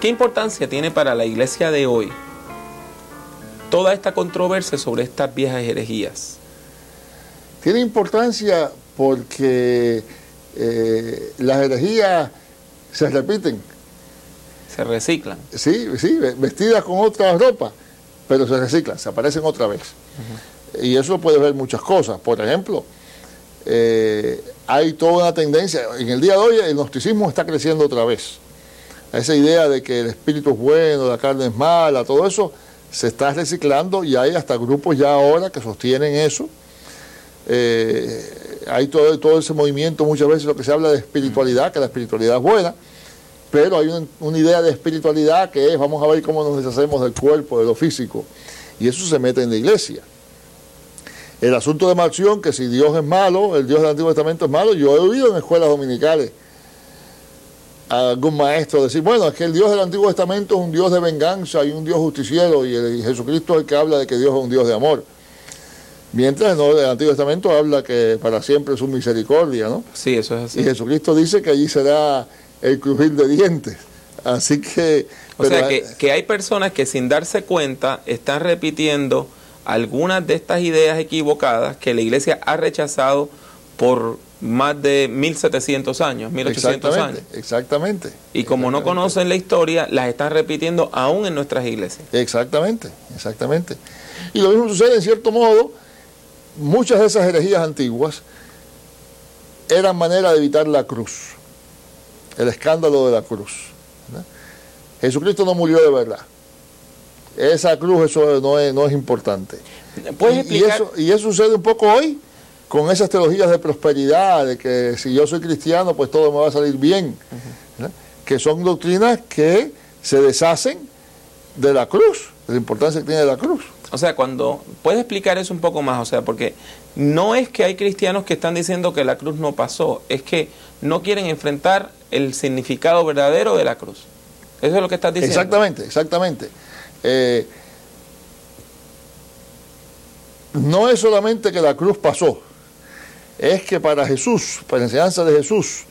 ¿Qué importancia tiene para la iglesia de hoy toda esta controversia sobre estas viejas herejías? Tiene importancia porque las herejías se repiten. Se reciclan. Sí, vestidas con otra ropa, pero se reciclan, se aparecen otra vez. Y eso puede ver muchas cosas. Por ejemplo, hay toda una tendencia, en el día de hoy el gnosticismo está creciendo otra vez. Esa idea de que el espíritu es bueno, la carne es mala, todo eso se está reciclando y hay hasta grupos ya ahora que sostienen eso. Hay todo ese movimiento, muchas veces lo que se habla de espiritualidad, que la espiritualidad es buena, pero hay una idea de espiritualidad que es, vamos a ver cómo nos deshacemos del cuerpo, de lo físico, y eso se mete en la iglesia. El asunto de Marción, que si Dios es malo, el Dios del Antiguo Testamento es malo, yo he oído en escuelas dominicales a algún maestro decir, bueno, es que el Dios del Antiguo Testamento es un Dios de venganza y un Dios justiciero, y Jesucristo es el que habla de que Dios es un Dios de amor. Mientras no, el Antiguo Testamento habla que para siempre es su misericordia, ¿no? Sí, eso es así. Y Jesucristo dice que allí será el crujir de dientes. Así que... O sea, que hay personas que sin darse cuenta están repitiendo algunas de estas ideas equivocadas que la iglesia ha rechazado por más de 1700 años, 1800 años. Exactamente. Y como no conocen la historia, las están repitiendo aún en nuestras iglesias. Exactamente. Y lo mismo sucede en cierto modo, muchas de esas herejías antiguas eran manera de evitar la cruz, el escándalo de la cruz, ¿no? Jesucristo no murió de verdad. Esa cruz, eso no es importante. ¿Puedes explicar? Y eso sucede un poco hoy con esas teologías de prosperidad, de que si yo soy cristiano, pues todo me va a salir bien, ¿no? Que son doctrinas que se deshacen de la cruz, de la importancia que tiene la cruz. O sea, puedes explicar eso un poco más, o sea, porque no es que hay cristianos que están diciendo que la cruz no pasó, es que no quieren enfrentar el significado verdadero de la cruz. Eso es lo que estás diciendo. Exactamente. No es solamente que la cruz pasó, es que para Jesús, para la enseñanza de Jesús,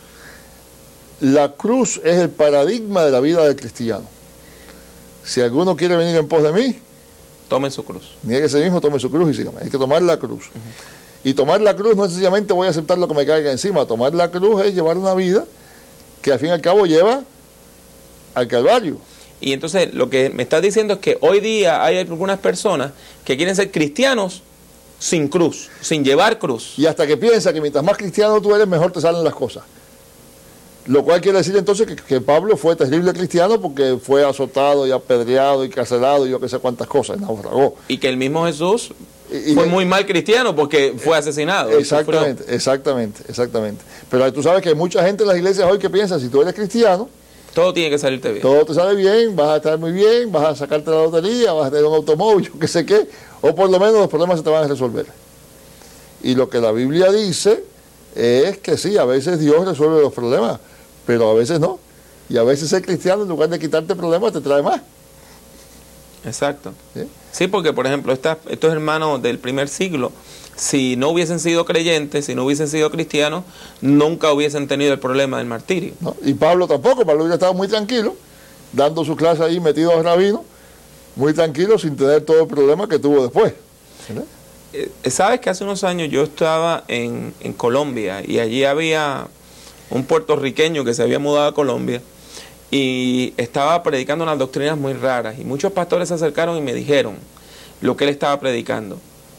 la cruz es el paradigma de la vida del cristiano. Si alguno quiere venir en pos de mí, tome su cruz. Niéguese mismo, tome su cruz y sígame. Hay que tomar la cruz. Y tomar la cruz no es sencillamente voy a aceptar lo que me caiga encima. Tomar la cruz es llevar una vida que al fin y al cabo lleva al Calvario. Y entonces lo que me estás diciendo es que hoy día hay algunas personas que quieren ser cristianos sin cruz, sin llevar cruz. Y hasta que piensa que mientras más cristiano tú eres, mejor te salen las cosas. Lo cual quiere decir entonces que Pablo fue terrible cristiano porque fue azotado y apedreado y carcelado y yo que sé cuántas cosas, naufragó. Y que el mismo Jesús fue muy mal cristiano porque fue asesinado. Exactamente. Pero tú sabes que hay mucha gente en las iglesias hoy que piensa, si tú eres cristiano, todo tiene que salirte bien. Todo te sale bien, vas a estar muy bien, vas a sacarte la lotería, vas a tener un automóvil, yo qué sé qué, o por lo menos los problemas se te van a resolver. Y lo que la Biblia dice es que sí, a veces Dios resuelve los problemas, pero a veces no. Y a veces ser cristiano, en lugar de quitarte problemas, te trae más. Exacto. Sí, porque por ejemplo, estos hermanos del primer siglo, si no hubiesen sido creyentes, si no hubiesen sido cristianos, nunca hubiesen tenido el problema del martirio. ¿No? Y Pablo tampoco. Pablo hubiera estado muy tranquilo, dando su clase ahí metido a rabino, muy tranquilo, sin tener todo el problema que tuvo después. Sabes que hace unos años yo estaba en Colombia y allí había un puertorriqueño que se había mudado a Colombia y estaba predicando unas doctrinas muy raras y muchos pastores se acercaron y me dijeron lo que él estaba predicando.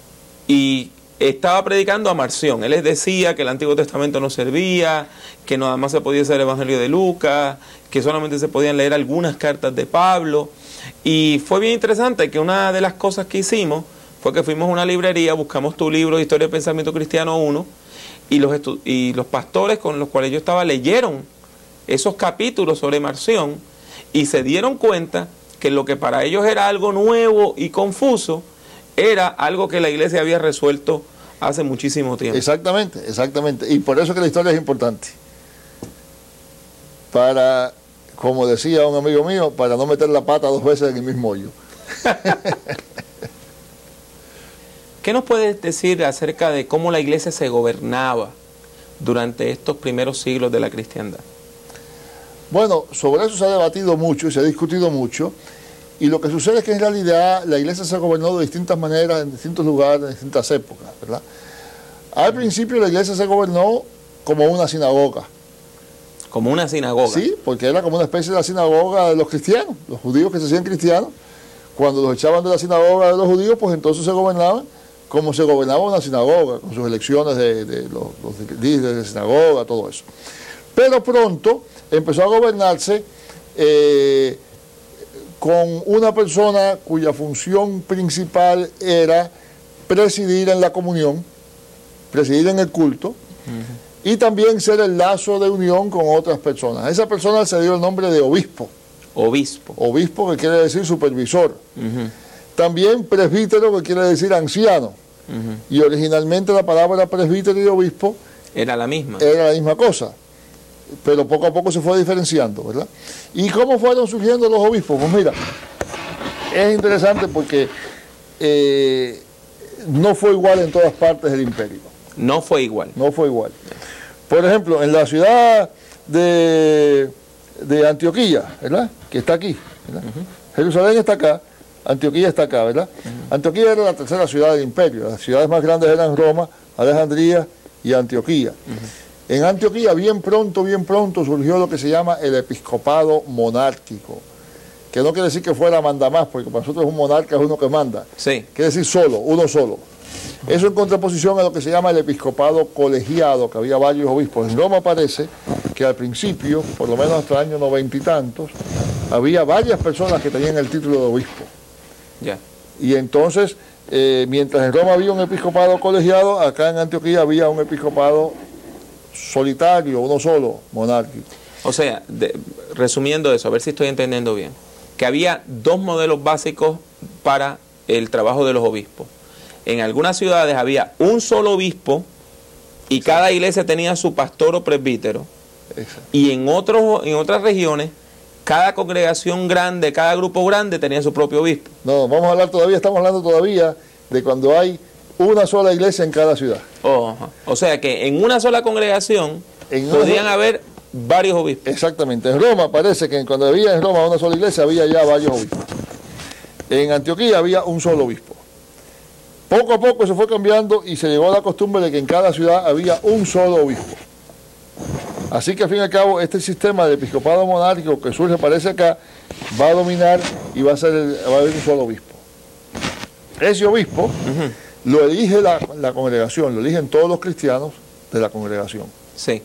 Y estaba predicando a Marción. Él les decía que el Antiguo Testamento no servía, que nada más se podía hacer el Evangelio de Lucas, que solamente se podían leer algunas cartas de Pablo. Y fue bien interesante que una de las cosas que hicimos fue que fuimos a una librería, buscamos tu libro de Historia del Pensamiento Cristiano 1, y los pastores con los cuales yo estaba leyeron esos capítulos sobre Marción y se dieron cuenta que lo que para ellos era algo nuevo y confuso era algo que la iglesia había resuelto hace muchísimo tiempo. Exactamente. Y por eso que la historia es importante. Para, como decía un amigo mío, para no meter la pata dos veces en el mismo hoyo. ¿Qué nos puedes decir acerca de cómo la iglesia se gobernaba durante estos primeros siglos de la cristiandad? Bueno, sobre eso se ha debatido mucho y se ha discutido mucho. Y lo que sucede es que en realidad la iglesia se ha gobernado de distintas maneras, en distintos lugares, en distintas épocas, ¿verdad? Al principio la iglesia se gobernó como una sinagoga. Como una sinagoga. Sí, porque era como una especie de la sinagoga de los cristianos, los judíos que se hacían cristianos. Cuando los echaban de la sinagoga de los judíos, pues entonces se gobernaban como se gobernaba una sinagoga, con sus elecciones de los líderes de sinagoga, todo eso. Pero pronto empezó a gobernarse con una persona cuya función principal era presidir en la comunión, presidir en el culto, y también ser el lazo de unión con otras personas. A esa persona se dio el nombre de obispo. Obispo. Obispo, que quiere decir supervisor. También presbítero, que quiere decir anciano. Y originalmente la palabra presbítero y obispo era la misma. Era la misma cosa. Pero poco a poco se fue diferenciando, ¿verdad? ¿Y cómo fueron surgiendo los obispos? Pues mira, es interesante porque no fue igual en todas partes del imperio. No fue igual. No fue igual. Por ejemplo, en la ciudad de Antioquía, ¿verdad? Que está aquí, ¿verdad? Jerusalén está acá, Antioquía está acá, ¿verdad? Antioquía era la tercera ciudad del imperio. Las ciudades más grandes eran Roma, Alejandría y Antioquía. En Antioquía bien pronto surgió lo que se llama el episcopado monárquico, que no quiere decir que fuera mandamás, porque para nosotros un monarca es uno que manda. Sí. Quiere decir solo, uno solo. Eso en contraposición a lo que se llama el episcopado colegiado, que había varios obispos. En Roma parece que al principio, por lo menos hasta el año 90 y tantos, había varias personas que tenían el título de obispo. Ya. Y entonces, mientras en Roma había un episcopado colegiado, acá en Antioquía había un episcopado solitario, uno solo, monárquico. O sea, resumiendo eso, a ver si estoy entendiendo bien, que había dos modelos básicos para el trabajo de los obispos. En algunas ciudades había un solo obispo y exacto, cada iglesia tenía su pastor o presbítero. Exacto. Y en otras regiones, cada congregación grande, cada grupo grande tenía su propio obispo. No, estamos hablando todavía de cuando hay una sola iglesia en cada ciudad. O sea que en una sola congregación podían haber varios obispos. Exactamente. En Roma parece que cuando había en Roma una sola iglesia había ya varios obispos. En Antioquía había un solo obispo. Poco a poco se fue cambiando y se llegó a la costumbre de que en cada ciudad había un solo obispo. Así que al fin y al cabo este sistema de episcopado monárquico que surge parece acá va a dominar y va a haber un solo obispo. Ese obispo lo elige la congregación, lo eligen todos los cristianos de la congregación. Sí.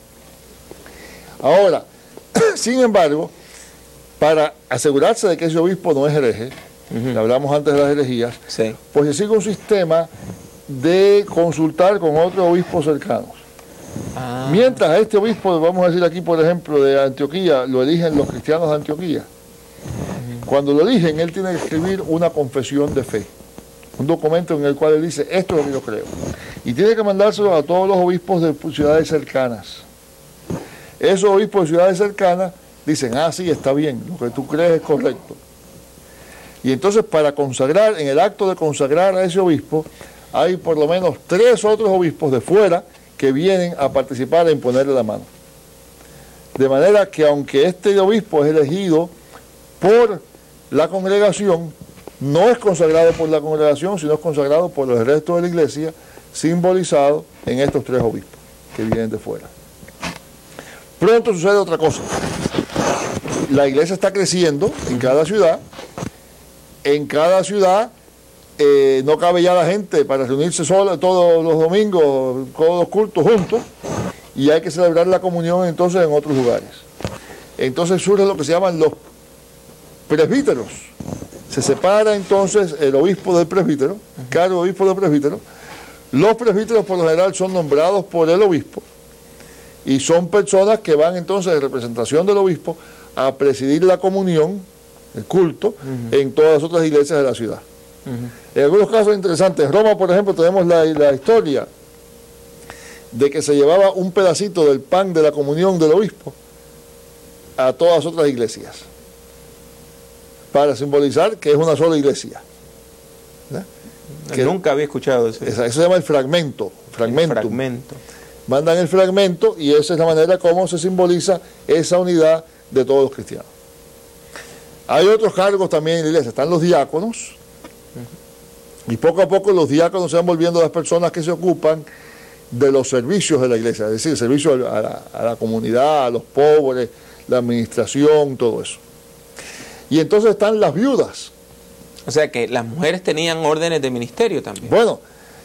Ahora, sin embargo, para asegurarse de que ese obispo no es hereje, hablamos antes de las herejías, sí, pues se sigue un sistema de consultar con otros obispos cercanos. Mientras a este obispo, vamos a decir aquí por ejemplo de Antioquía, lo eligen los cristianos de Antioquía. Cuando lo eligen, él tiene que escribir una confesión de fe, un documento en el cual él dice, esto es lo que yo creo. Y tiene que mandárselo a todos los obispos de ciudades cercanas. Esos obispos de ciudades cercanas dicen, sí, está bien, lo que tú crees es correcto. Y entonces para consagrar, en el acto de consagrar a ese obispo, hay por lo menos 3 otros obispos de fuera que vienen a participar en ponerle la mano. De manera que aunque este obispo es elegido por la congregación, no es consagrado por la congregación, sino es consagrado por el resto de la iglesia, simbolizado en estos 3 obispos que vienen de fuera. Pronto sucede otra cosa. La iglesia está creciendo en cada ciudad. En cada ciudad no cabe ya la gente para reunirse sola todos los domingos, todos los cultos juntos, y hay que celebrar la comunión entonces en otros lugares. Entonces surge lo que se llaman los presbíteros. Se separa entonces el obispo del presbítero, cada obispo del presbítero. Los presbíteros por lo general son nombrados por el obispo y son personas que van entonces en representación del obispo a presidir la comunión, el culto, en todas las otras iglesias de la ciudad. En algunos casos interesantes, en Roma, por ejemplo, tenemos la historia de que se llevaba un pedacito del pan de la comunión del obispo a todas las otras iglesias, para simbolizar que es una sola iglesia. Que nunca había escuchado eso. Eso se llama el fragmento. Fragmento. mandan el fragmento y esa es la manera como se simboliza esa unidad de todos los cristianos. Hay otros cargos también en la iglesia, están los diáconos, y poco a poco los diáconos se van volviendo las personas que se ocupan de los servicios de la iglesia, es decir, el servicio a la comunidad, a los pobres, la administración, todo eso. Y entonces están las viudas. O sea que las mujeres tenían órdenes de ministerio también. Bueno,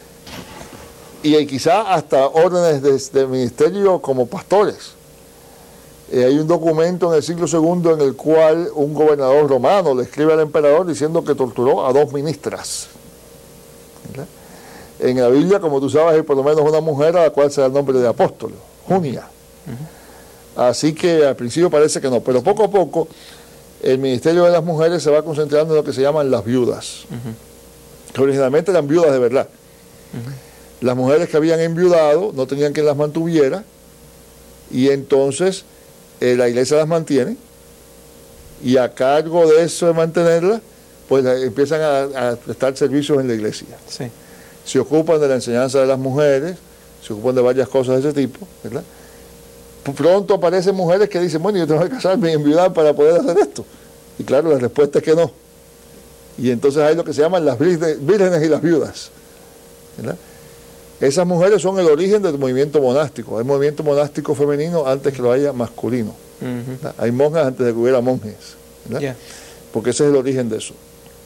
y quizá hasta órdenes de ministerio como pastores. Hay un documento en el siglo II en el cual un gobernador romano le escribe al emperador diciendo que torturó a 2 ministras. ¿Verdad? En la Biblia, como tú sabes, hay por lo menos una mujer a la cual se da el nombre de apóstol, Junia. Así que al principio parece que no, pero poco a poco el ministerio de las mujeres se va concentrando en lo que se llaman las viudas, que originalmente eran viudas de verdad. Las mujeres que habían enviudado no tenían quien las mantuviera, y entonces la iglesia las mantiene, y a cargo de eso de mantenerlas, pues empiezan a prestar servicios en la iglesia. Sí. Se ocupan de la enseñanza de las mujeres, se ocupan de varias cosas de ese tipo, ¿verdad? Pronto aparecen mujeres que dicen, bueno, yo tengo que casarme y enviudar para poder hacer esto. Y claro, la respuesta es que no. Y entonces hay lo que se llaman las vírgenes y las viudas, ¿verdad? Esas mujeres son el origen del movimiento monástico. Hay movimiento monástico femenino antes que lo haya masculino. Hay monjas antes de que hubiera monjes, ¿verdad? Porque ese es el origen de eso.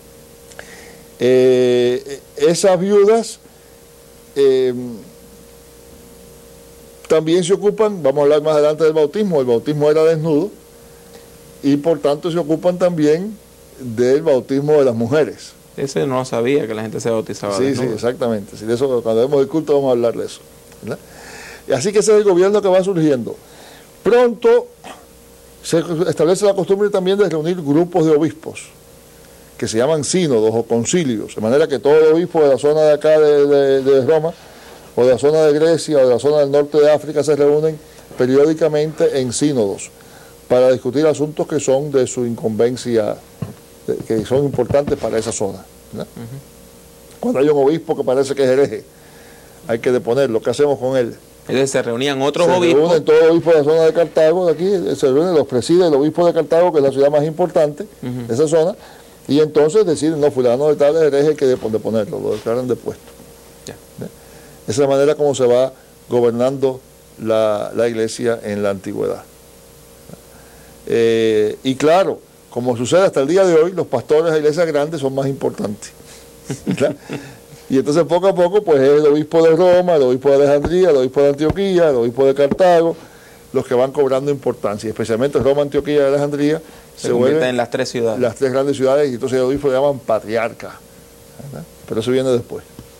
Esas viudas también se ocupan, vamos a hablar más adelante del bautismo. El bautismo era desnudo y por tanto se ocupan también del bautismo de las mujeres. Ese no sabía que la gente se bautizaba. Sí, desnudo. sí, exactamente. Sí, de eso, cuando vemos el culto vamos a hablar de eso, ¿verdad? Y así que ese es el gobierno que va surgiendo. Pronto se establece la costumbre también de reunir grupos de obispos, que se llaman sínodos o concilios, de manera que todo el obispo de la zona de acá de Roma, o de la zona de Grecia, o de la zona del norte de África, se reúnen periódicamente en sínodos para discutir asuntos que son de su incumbencia, que son importantes para esa zona, ¿verdad? Cuando hay un obispo que parece que es hereje, hay que deponerlo. ¿Qué hacemos con él? Entonces se reunían otros obispos. Se reúnen todos los obispos de la zona de Cartago, de aquí, se reúnen, los preside el obispo de Cartago, que es la ciudad más importante de esa zona, y entonces deciden, no, fulano de tal hereje, hay que deponerlo, lo declaran depuesto. Esa es la manera como se va gobernando la iglesia en la antigüedad. Y claro, como sucede hasta el día de hoy, los pastores de la iglesia grande son más importantes. Y entonces poco a poco, pues es el obispo de Roma, el obispo de Alejandría, el obispo de Antioquía, el obispo de Cartago, los que van cobrando importancia, especialmente Roma, Antioquía y Alejandría se convierten en las 3 ciudades. Las 3 grandes ciudades, y entonces el obispo le llaman patriarca, ¿verdad? Pero eso viene después.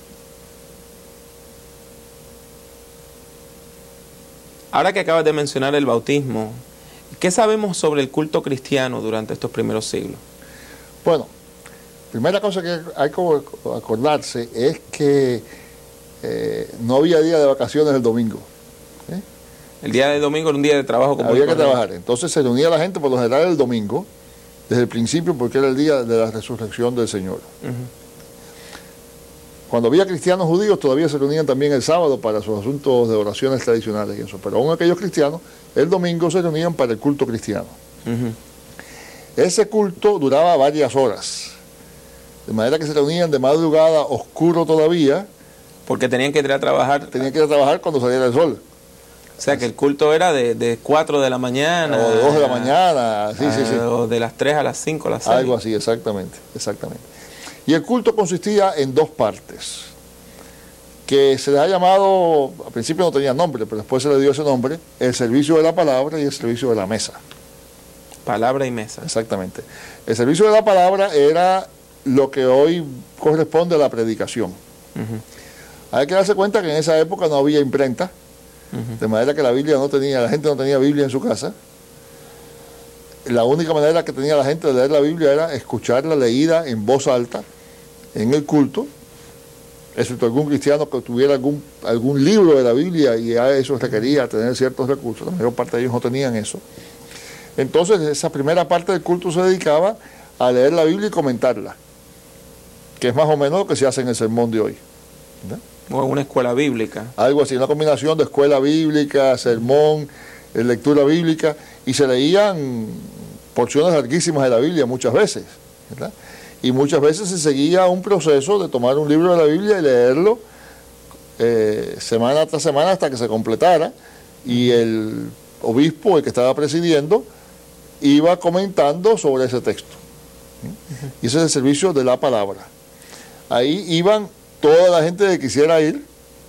Ahora que acabas de mencionar el bautismo, ¿qué sabemos sobre el culto cristiano durante estos primeros siglos? Bueno, primera cosa que hay que acordarse es que no había día de vacaciones el domingo. El día de domingo era un día de trabajo. Como había que trabajar. Entonces se reunía la gente por lo general el domingo, desde el principio, porque era el día de la resurrección del Señor. Cuando había cristianos judíos todavía se reunían también el sábado para sus asuntos de oraciones tradicionales y eso, pero aún aquellos cristianos el domingo se reunían para el culto cristiano. Ese culto duraba varias horas, de manera que se reunían de madrugada, oscuro todavía, porque tenían que ir a trabajar. Tenían que ir a trabajar cuando saliera el sol. O sea, que el culto era de 4 de la mañana. O de 2 de la mañana, sí. O de las 3 a las 5, a las 6. Algo así, exactamente. Y el culto consistía en 2 partes, que se les ha llamado, al principio no tenía nombre, pero después se le dio ese nombre, el servicio de la palabra y el servicio de la mesa. Palabra y mesa. Exactamente. El servicio de la palabra era lo que hoy corresponde a la predicación. Hay que darse cuenta que en esa época no había imprenta, de manera que la gente no tenía Biblia en su casa. La única manera que tenía la gente de leer la Biblia era escucharla leída en voz alta en el culto, excepto algún cristiano que tuviera algún libro de la Biblia, y a eso requería tener ciertos recursos. La mayor parte de ellos no tenían eso. Entonces esa primera parte del culto se dedicaba a leer la Biblia y comentarla, que es más o menos lo que se hace en el sermón de hoy, ¿verdad? O una escuela bíblica. Algo así, una combinación de escuela bíblica, sermón, lectura bíblica, y se leían porciones larguísimas de la Biblia muchas veces, ¿verdad? Y muchas veces se seguía un proceso de tomar un libro de la Biblia y leerlo semana tras semana hasta que se completara, y el obispo, el que estaba presidiendo, iba comentando sobre ese texto. Y ese es el servicio de la palabra. Ahí iban toda la gente que quisiera ir,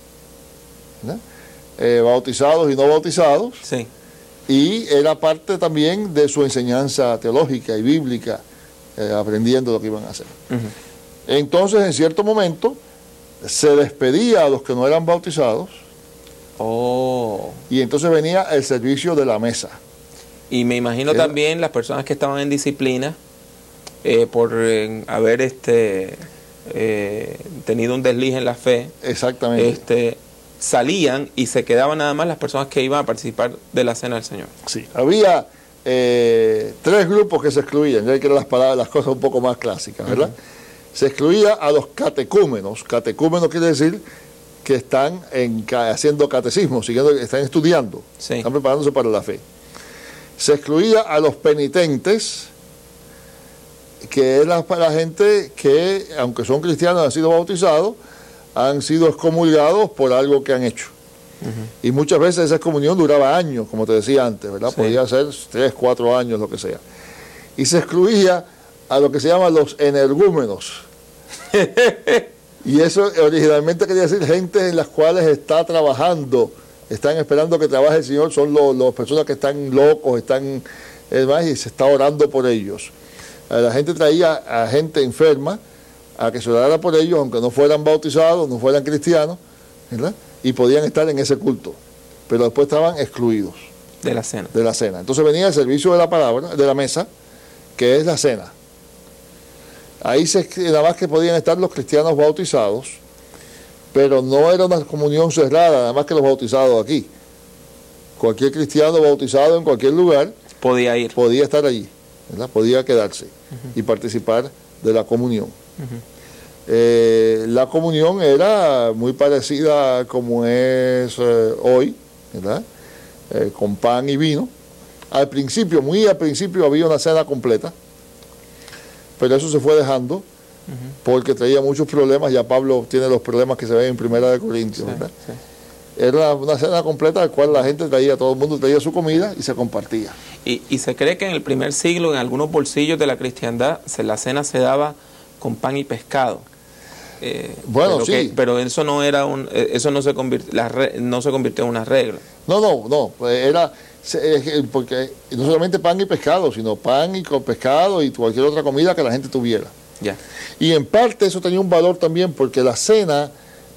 bautizados y no bautizados, Sí. y era parte también de su enseñanza teológica y bíblica, aprendiendo lo que iban a hacer. Entonces, en cierto momento, se despedía a los que no eran bautizados, Oh. y entonces venía el servicio de la mesa. Y me imagino también las personas que estaban en disciplina por haber tenido un desliz en la fe. Exactamente. Salían y se quedaban nada más las personas que iban a participar de la cena del Señor. Sí, había 3 grupos que se excluían, ya que eran las cosas un poco más clásicas, ¿verdad? Se excluía a los catecúmenos. Catecúmenos quiere decir que están haciendo catecismo, están estudiando, Sí. están preparándose para la fe. Se excluía a los penitentes, que era para gente que, aunque son cristianos, han sido bautizados, han sido excomulgados por algo que han hecho. Y muchas veces esa excomunión duraba años, como te decía antes, ¿verdad? Sí. Podía ser 3, 4 años, lo que sea. Y se excluía a lo que se llaman los energúmenos. Y eso originalmente quería decir gente en las cuales está trabajando, están esperando que trabaje el Señor, son las personas que están locos, están demás, y se está orando por ellos. La gente traía a gente enferma a que se orara por ellos, aunque no fueran bautizados, no fueran cristianos, ¿verdad? Y podían estar en ese culto, pero después estaban excluidos De la cena. de la cena. Entonces venía el servicio de la palabra, de la mesa, que es la cena. Ahí nada más que podían estar los cristianos bautizados, pero no era una comunión cerrada, nada más que los bautizados aquí. Cualquier cristiano bautizado en cualquier lugar Podía ir. podía estar allí, ¿verdad? Podía quedarse y participar de la comunión. La comunión era muy parecida como es hoy, ¿verdad? Con pan y vino. Al principio, muy al principio, había una cena completa, pero eso se fue dejando porque traía muchos problemas. Ya Pablo tiene los problemas que se ven en Primera de Corintios, Sí, ¿verdad? sí. Era una cena completa, en la cual la gente traía, todo el mundo traía su comida y se compartía. Y se cree que en el primer siglo, en algunos bolsillos de la cristiandad, la cena se daba con pan y pescado. Bueno, pero sí. pero eso no era eso no se convirtió en una regla. No, era porque no solamente pan y pescado, sino pan y con pescado y cualquier otra comida que la gente tuviera. Ya. Y en parte eso tenía un valor también porque la cena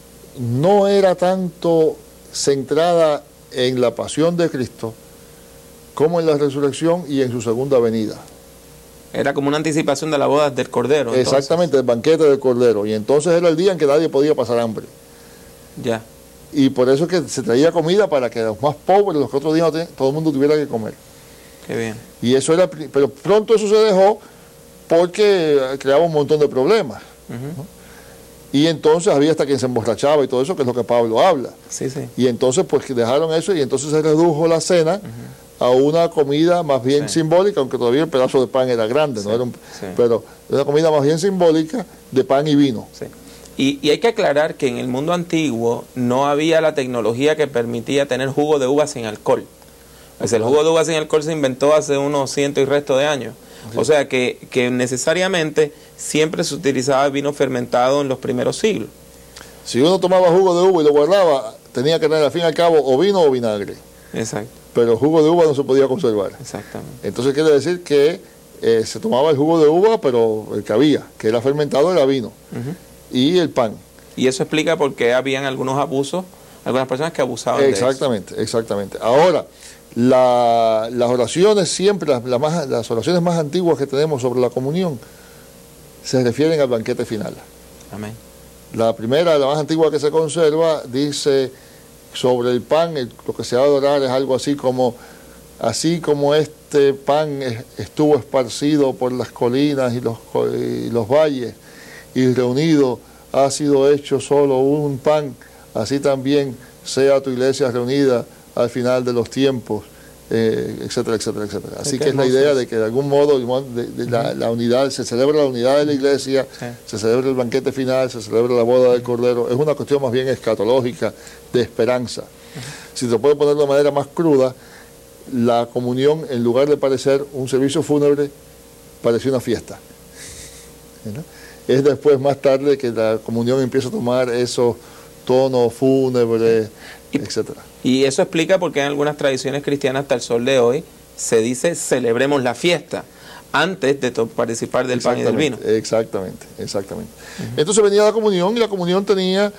no era tanto centrada en la pasión de Cristo como en la resurrección y en su segunda venida. Era como una anticipación de la boda del Cordero. Entonces. Exactamente, el banquete del Cordero. Y entonces era el día en que nadie podía pasar hambre. Ya. Y por eso es que se traía comida para que los más pobres, los que otros días todo el mundo tuviera que comer. Qué bien. Y eso era, pero pronto eso se dejó porque creaba un montón de problemas. ¿no? Y entonces había hasta quien se emborrachaba y todo eso, que es lo que Pablo habla. Sí, sí. Y entonces pues dejaron eso y entonces se redujo la cena a una comida más bien simbólica, aunque todavía el pedazo de pan era grande, ¿no? Era pero una comida más bien simbólica de pan y vino. Sí. Y hay que aclarar que en el mundo antiguo no había la tecnología que permitía tener jugo de uva sin alcohol. Pues el jugo de uva sin alcohol se inventó hace unos cientos y resto de años. Sí. O sea que necesariamente siempre se utilizaba vino fermentado en los primeros siglos. Si uno tomaba jugo de uva y lo guardaba, tenía que tener al fin y al cabo o vino o vinagre. Exacto. Pero el jugo de uva no se podía conservar. Exactamente. Entonces quiere decir que se tomaba el jugo de uva, pero el que había, que era fermentado, era vino. Y el pan. Y eso explica por qué habían algunos abusos, algunas personas que abusaban de eso. Exactamente. Ahora, las oraciones siempre, las oraciones más antiguas que tenemos sobre la comunión, se refieren al banquete final. Amén. La primera, la más antigua que se conserva, dice sobre el pan, lo que se va a adorar es algo así como este pan estuvo esparcido por las colinas y los valles, y reunido ha sido hecho solo un pan, así también sea tu iglesia reunida al final de los tiempos, etcétera, etcétera, etcétera. Así que es la idea de que de algún modo la unidad, se celebra la unidad de la iglesia, se celebra el banquete final, se celebra la boda del Cordero. Es una cuestión más bien escatológica, de esperanza. Si te puedo poner de manera más cruda, la comunión, en lugar de parecer un servicio fúnebre, pareció una fiesta. ¿No? Es después, más tarde, que la comunión empieza a tomar esos tonos fúnebres, etcétera. Y eso explica por qué en algunas tradiciones cristianas hasta el sol de hoy se dice celebremos la fiesta antes de participar del pan y del vino. Exactamente, exactamente. Entonces venía la comunión, y la comunión tenía,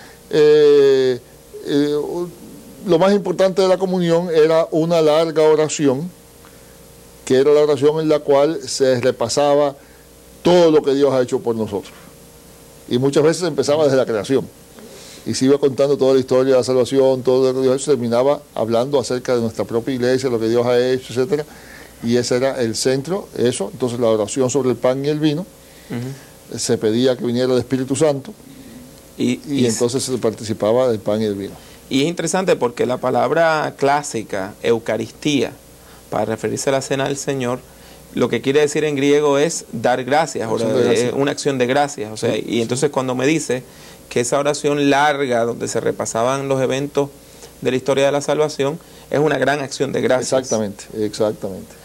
lo más importante de la comunión era una larga oración, que era la oración en la cual se repasaba todo lo que Dios ha hecho por nosotros. Y muchas veces empezaba desde la creación. Y se iba contando toda la historia de la salvación, todo lo que Dios ha hecho, terminaba hablando acerca de nuestra propia iglesia, lo que Dios ha hecho, etcétera. Y ese era el centro, eso. Entonces la oración sobre el pan y el vino, se pedía que viniera el Espíritu Santo, y entonces se participaba del pan y el vino. Y es interesante porque la palabra clásica, Eucaristía, para referirse a la cena del Señor, lo que quiere decir en griego es dar gracias, una acción de gracias. O sea, y entonces cuando me dice que esa oración larga, donde se repasaban los eventos de la historia de la salvación, es una gran acción de gracias. Exactamente, exactamente.